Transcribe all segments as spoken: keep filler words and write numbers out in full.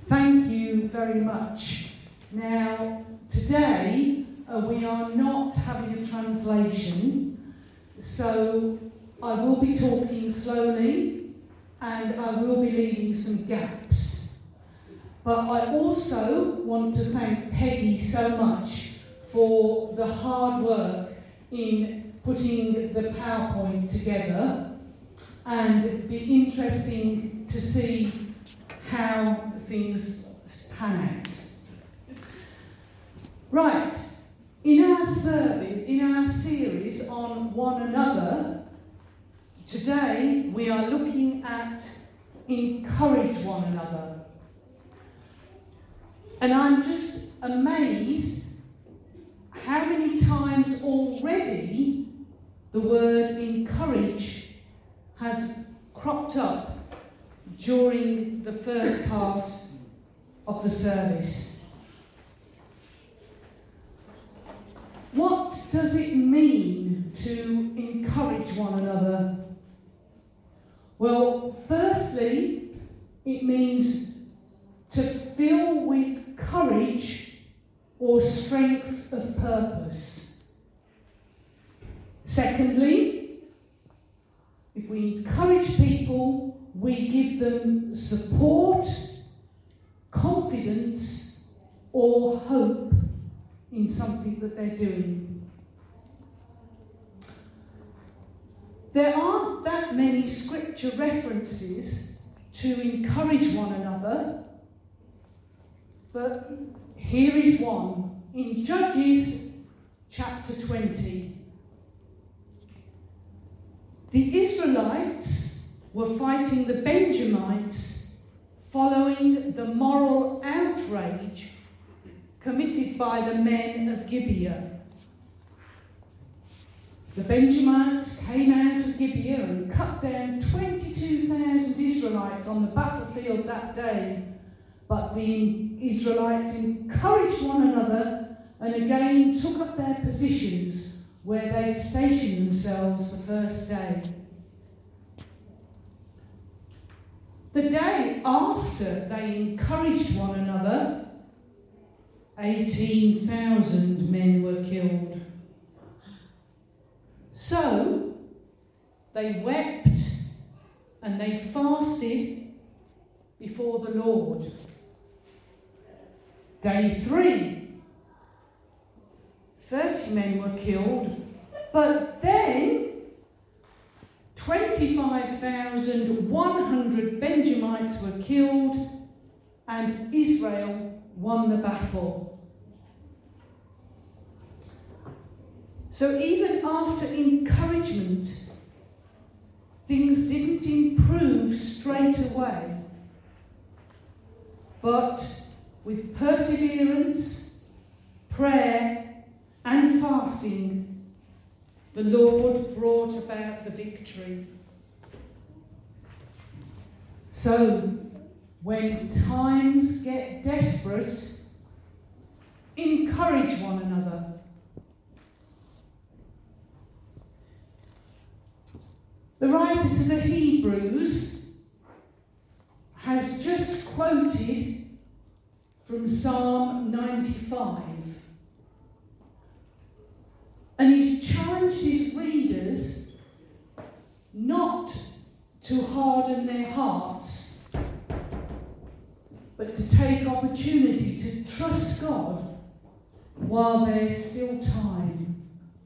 Thank you very much. Now, today uh, we are not having a translation, so I will be talking slowly and I will be leaving some gaps. But I also want to thank Peggy so much for the hard work in putting the PowerPoint together, and it'd be interesting to see how things pan out. Right, in our survey, in our series on one another, today we are looking at encourage one another. And I'm just amazed how many times already the word encourage has cropped up during the first part of the service. What does it mean to encourage one another? Well, firstly, it means to fill with courage or strength of purpose. Secondly, if we encourage people, we give them support, confidence, or hope in something that they're doing. There aren't that many scripture references to encourage one another, but here is one in Judges chapter twenty. The Israelites were fighting the Benjamites following the moral outrage committed by the men of Gibeah. The Benjamites came out of Gibeah and cut down twenty-two thousand Israelites on the battlefield that day, but the Israelites encouraged one another and again took up their positions where they had stationed themselves the first day. The day after they encouraged one another, eighteen thousand men were killed. So they wept and they fasted before the Lord. Day three, thirty men were killed, but then twenty-five thousand one hundred Benjamites were killed and Israel won the battle. So even after encouragement, things didn't improve straight away. But with perseverance, prayer, and fasting, the Lord brought about the victory. So, when times get desperate, encourage one another. The writer to the Hebrews has just quoted from Psalm ninety-five. And he's challenged his readers not to harden their hearts, but to take opportunity to trust God while there's still time.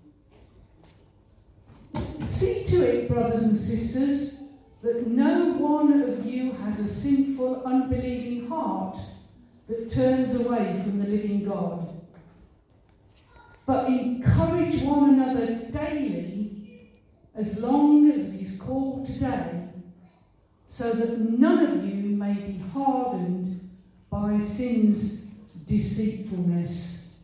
See to it, brothers and sisters, that no one of you has a sinful, unbelieving heart that turns away from the living God. But encourage one another daily, as long as it is called today, so that none of you may be hardened by sin's deceitfulness.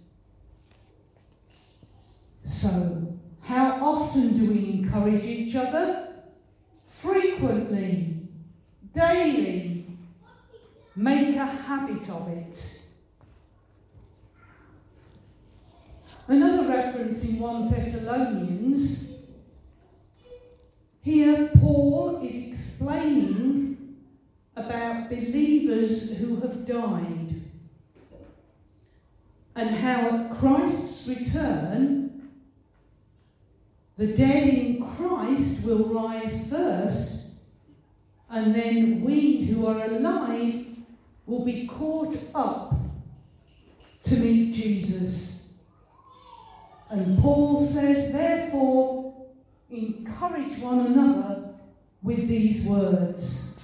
So, how often do we encourage each other? Frequently, daily. Make a habit of it. Another reference in First Thessalonians, here Paul is explaining about believers who have died, and how at Christ's return, the dead in Christ will rise first, and then we who are alive will be caught up to meet Jesus. And Paul says, therefore, encourage one another with these words.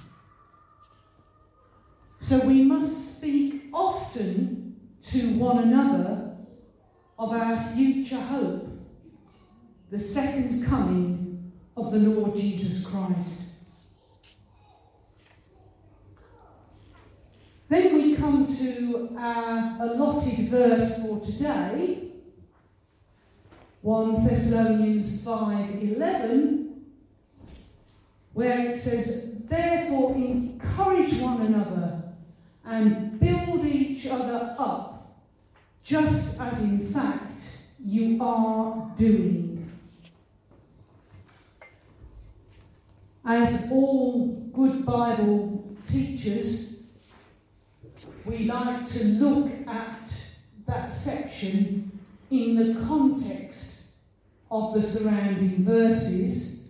So we must speak often to one another of our future hope, the second coming of the Lord Jesus Christ. Then we come to our allotted verse for today, First Thessalonians five eleven, where it says, therefore encourage one another and build each other up, just as in fact you are doing. As all good Bible teachers, we like to look at that section in the context of the surrounding verses.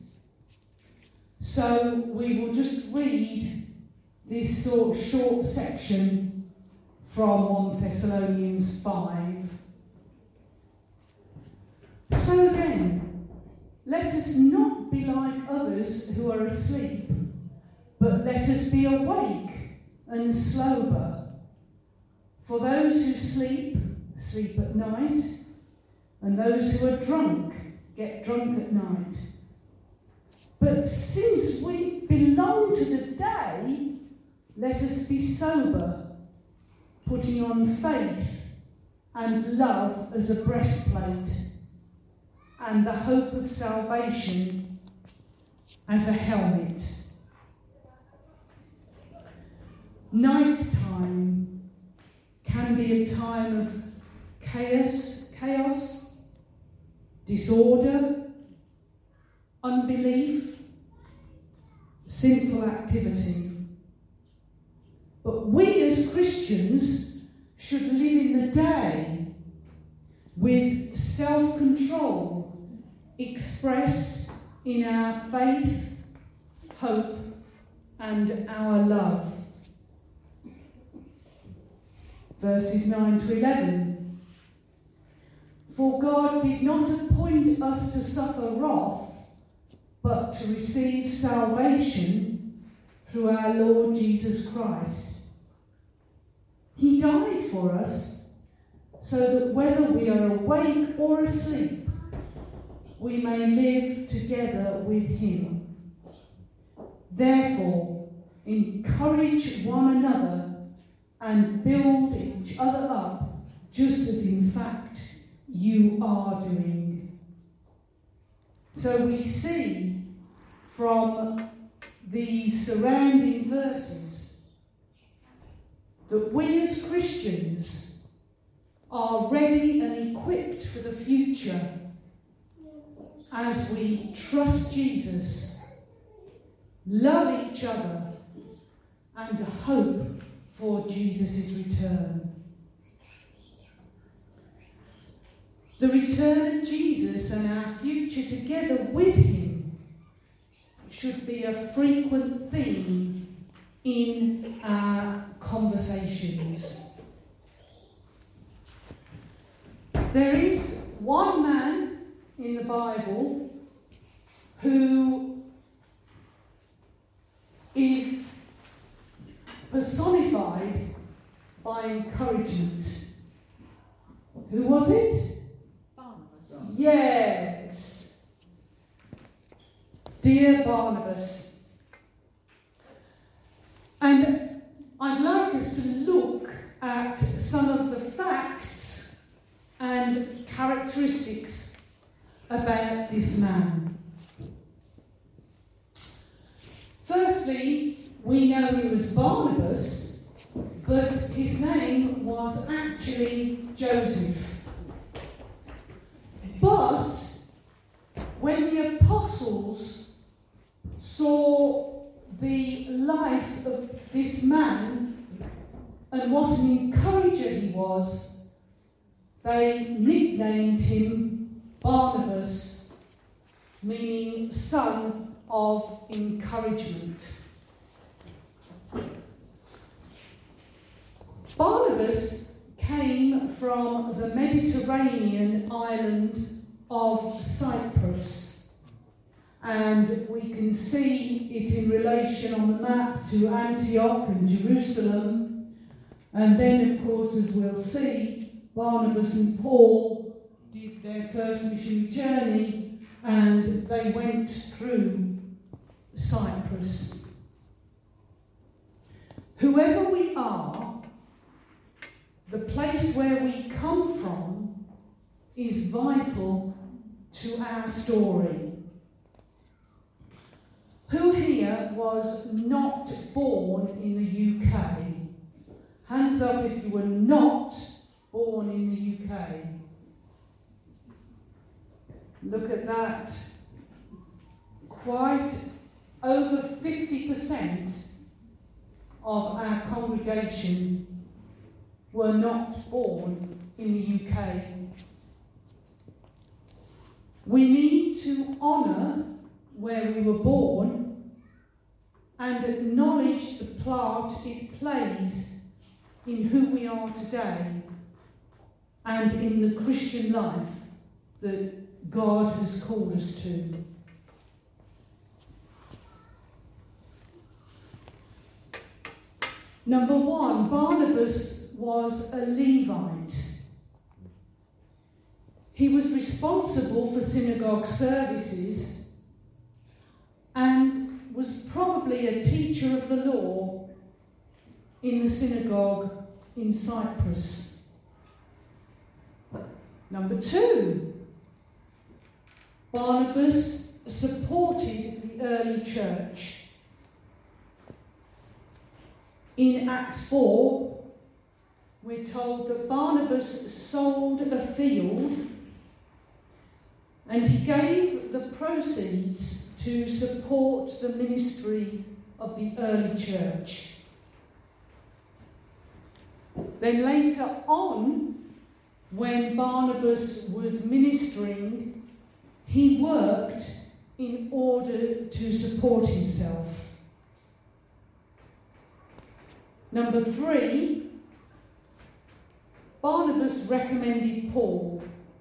So we will just read this sort of short section from First Thessalonians five. So then, let us not be like others who are asleep, but let us be awake and sober. For those who sleep, sleep at night, and those who are drunk, get drunk at night. But since we belong to the day, let us be sober, putting on faith and love as a breastplate, and the hope of salvation as a helmet. Night time can be a time of chaos, chaos, disorder, unbelief, sinful activity. But we as Christians should live in the day with self-control expressed in our faith, hope, and our love. Verses nine to eleven. For God did not appoint us to suffer wrath, but to receive salvation through our Lord Jesus Christ. He died for us, so that whether we are awake or asleep, we may live together with him. Therefore, encourage one another and build each other up, just as in fact you are doing. So we see from these surrounding verses that we as Christians are ready and equipped for the future as we trust Jesus, love each other, and hope for Jesus' return. The return of Jesus and our future together with him should be a frequent theme in our conversations. There is one man in the Bible who is personified by encouragement. Who was it? Barnabas. Yes. Dear Barnabas. And I'd like us to look at some of the facts and characteristics about this man. Firstly, we know he was Barnabas, but his name was actually Joseph. But when the apostles saw the life of this this man and what an encourager he was, they nicknamed him Barnabas, meaning son of encouragement. Barnabas came from the Mediterranean island of Cyprus, and we can see it in relation on the map to Antioch and Jerusalem. And then, of course, as we'll see, Barnabas and Paul did their first missionary journey, and they went through Cyprus. Whoever we are, the place where we come from is vital to our story. Who here was not born in the U K? Hands up if you were not born in the U K. Look at that. Quite over fifty percent of our congregation were not born in the U K. We need to honour where we were born and acknowledge the part it plays in who we are today and in the Christian life that God has called us to. Number one, Barnabas was a Levite. He was responsible for synagogue services and was probably a teacher of the law in the synagogue in Cyprus. Number two, Barnabas supported the early church. In Acts four, we're told that Barnabas sold a field and he gave the proceeds to support the ministry of the early church. Then later on, when Barnabas was ministering, he worked in order to support himself. Number three, Barnabas recommended Paul.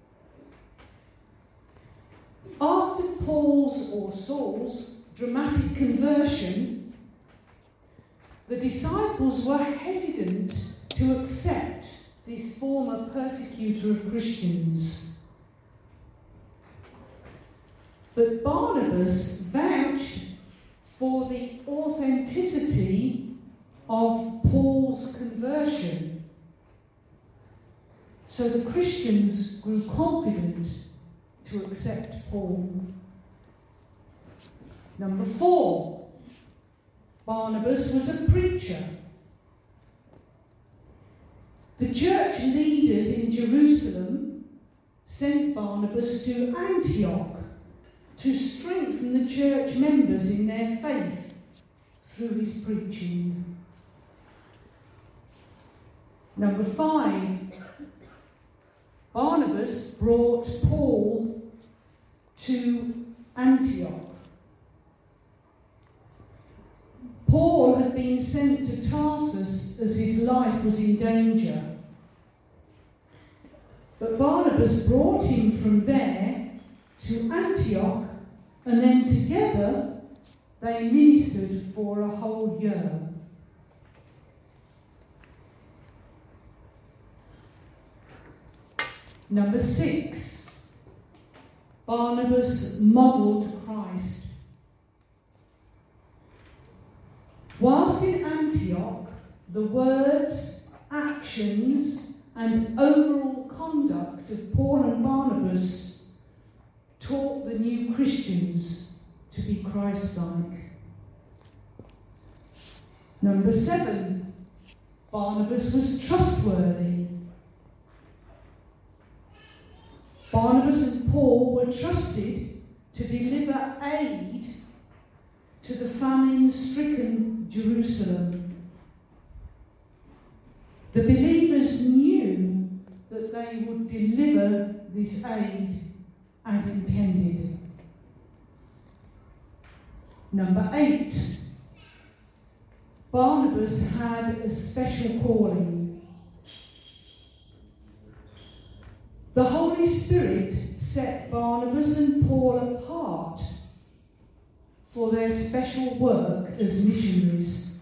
After Paul's or Saul's dramatic conversion, the disciples were hesitant to accept this former persecutor of Christians. But Barnabas vouched for the authenticity of Paul's conversion. So the Christians grew confident to accept Paul. Number four, Barnabas was a preacher. The church leaders in Jerusalem sent Barnabas to Antioch to strengthen the church members in their faith through his preaching. Number five, Barnabas brought Paul to Antioch. Paul had been sent to Tarsus as his life was in danger. But Barnabas brought him from there to Antioch, and then together they ministered for a whole year. Number six, Barnabas modelled Christ. Whilst in Antioch, the words, actions, and overall conduct of Paul and Barnabas taught the new Christians to be Christ-like. Number seven, Barnabas was trustworthy. Barnabas and Paul were trusted to deliver aid to the famine-stricken Jerusalem The believers knew that they would deliver this aid as intended. Number eight, Barnabas had a special calling. The Holy Spirit set Barnabas and Paul apart for their special work as missionaries.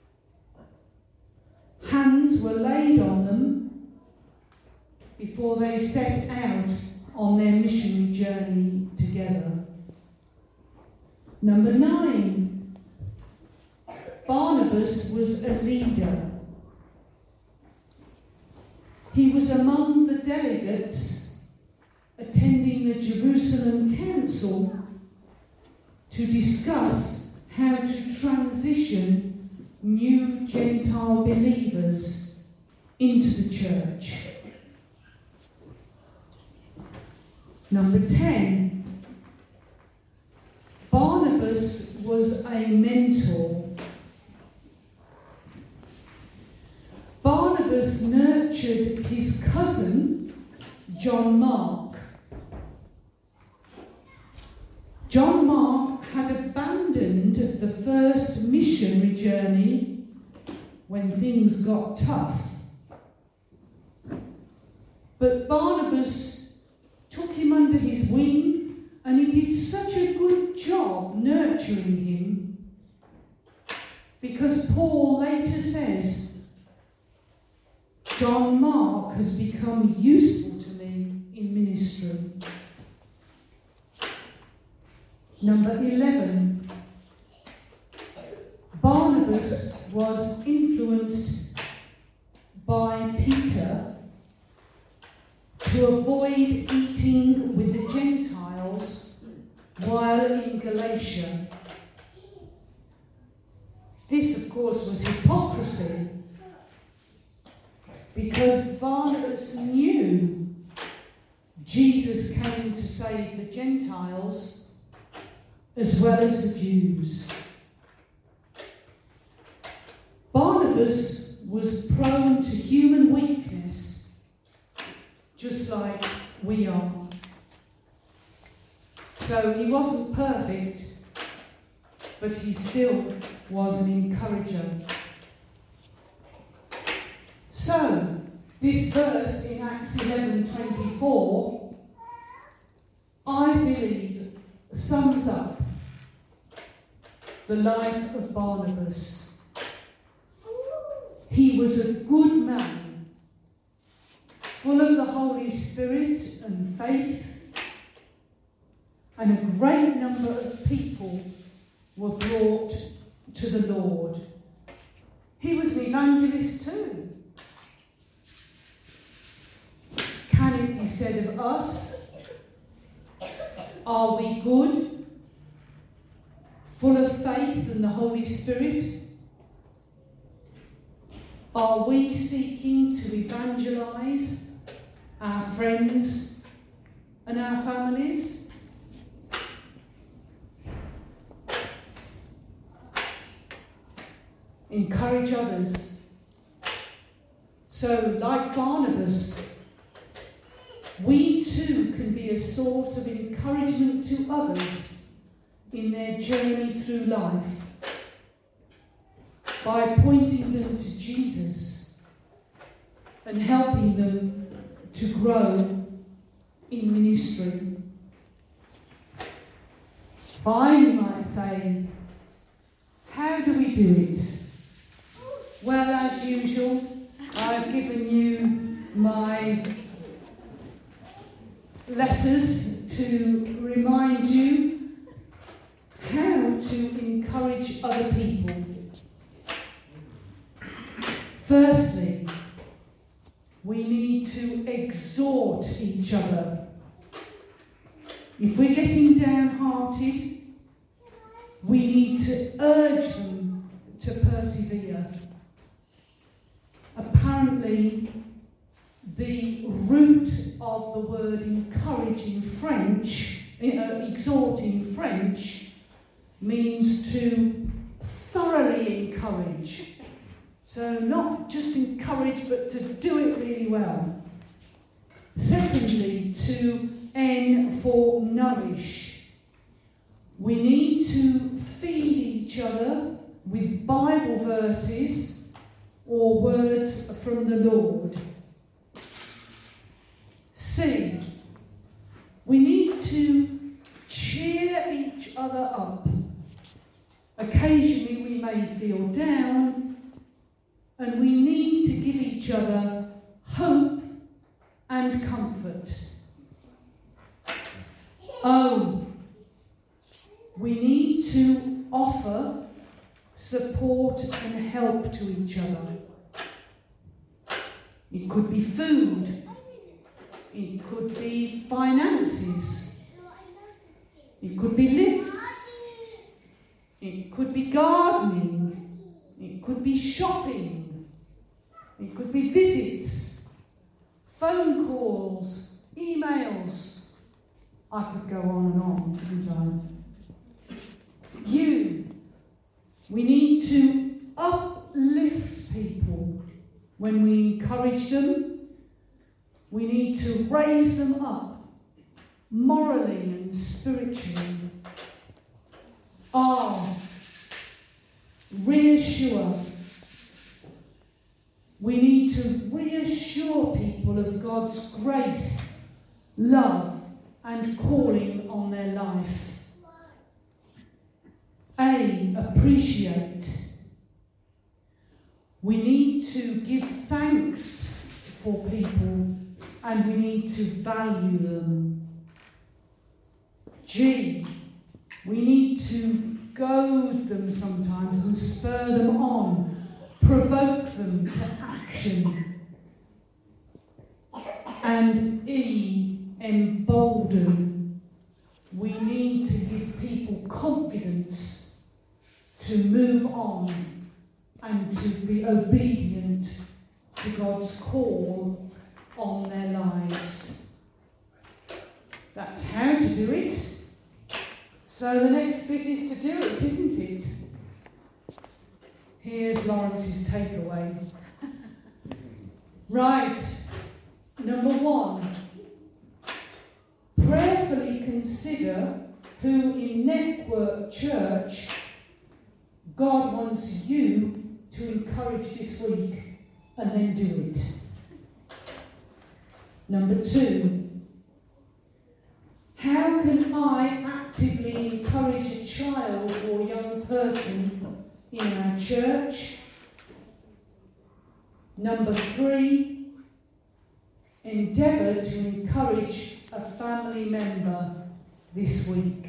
Hands were laid on them before they set out on their missionary journey together. Number nine, Barnabas was a leader. He was among the delegates attending the Jerusalem Council to discuss how to transition new Gentile believers into the church. Number ten, Barnabas was a mentor. Barnabas nurtured his cousin, John Mark. John Mark had abandoned the first missionary journey when things got tough. But Barnabas took him under his wing, and he did such a good job nurturing him, because Paul later says, John Mark has become useful to me in ministry. Number eleven, Barnabas was influenced by Peter to avoid eating with the Gentiles while in Galatia. This, of course, was hypocrisy, because Barnabas knew Jesus came to save the Gentiles as well as the Jews. Barnabas was prone to human weakness, just like we are. So he wasn't perfect, but he still was an encourager. So, this verse in Acts eleven twenty-four, I believe, sums up the life of Barnabas. He was a good man, full of the Holy Spirit and faith, and a great number of people were brought to the Lord. He was an evangelist too. Can it be said of us? Are we good, full of faith and the Holy Spirit? Are we seeking to evangelize our friends and our families? Encourage others. So, like Barnabas, we too can be a source of encouragement to others in their journey through life by pointing them to Jesus and helping them to grow in ministry. Finally, you might say, how do we do it? Well, as usual, I've given you my letters to remind you how to encourage other people. Firstly, we need to exhort each other. If we're getting downhearted, we need to urge them to persevere. Apparently, the root of the word encourage in French, uh, exhort in French, means to thoroughly encourage. So not just encourage, but to do it really well. Secondly, to N for nourish. We need to feed each other with Bible verses or words from the Lord. C. We need to cheer each other up. Occasionally we may feel down, and we need to give each other hope and comfort. O. We need to offer support and help to each other. It could be food. It could be finances. It could be lifts. It could be gardening. It could be shopping. It could be visits, phone calls, emails. I could go on and on, couldn't I? You. We need to uplift people when we encourage them. We need to raise them up morally and spiritually. R. Reassure. We need to reassure people of God's grace, love, and calling on their life. A. Appreciate. We need to give thanks for people, and we need to value them. G. We need to goad them sometimes and spur them on, provoke them to action. And E. Embolden. We need to give people confidence to move on and to be obedient to God's call on their lives. That's how to do it. So the next bit is to do it, isn't it? Here's Lawrence's takeaway. Right, number one. Prayerfully consider who in Network Church God wants you to encourage this week, and then do it. Number two, how can I actively encourage a child or young person in our church? Number three, endeavour to encourage a family member this week.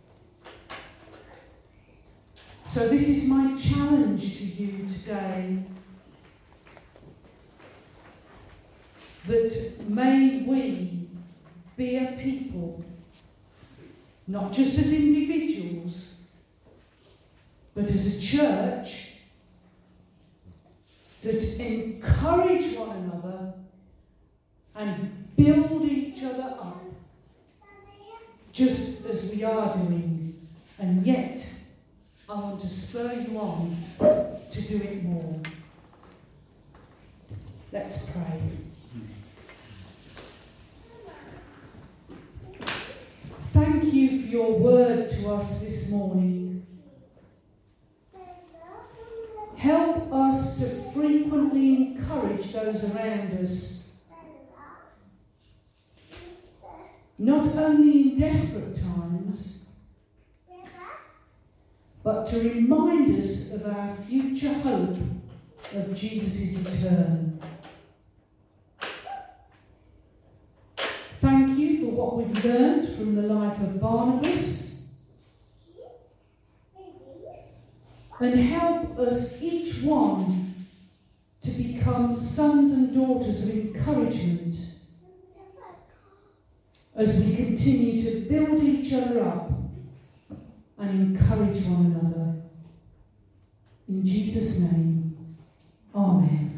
So this is my challenge to you today, that may we be a people, not just as individuals, but as a church, that encourage one another and build each other up, just as we are doing. And yet, I want to spur you on to do it more. Let's pray. Thank you for your word to us this morning. Help us to frequently encourage those around us, not only in desperate times, but to remind us of our future hope of Jesus' return. Thank you for what we've learned from the life of Barnabas, and help us each one to become sons and daughters of encouragement as we continue to build each other up and encourage one another. In Jesus' name, Amen.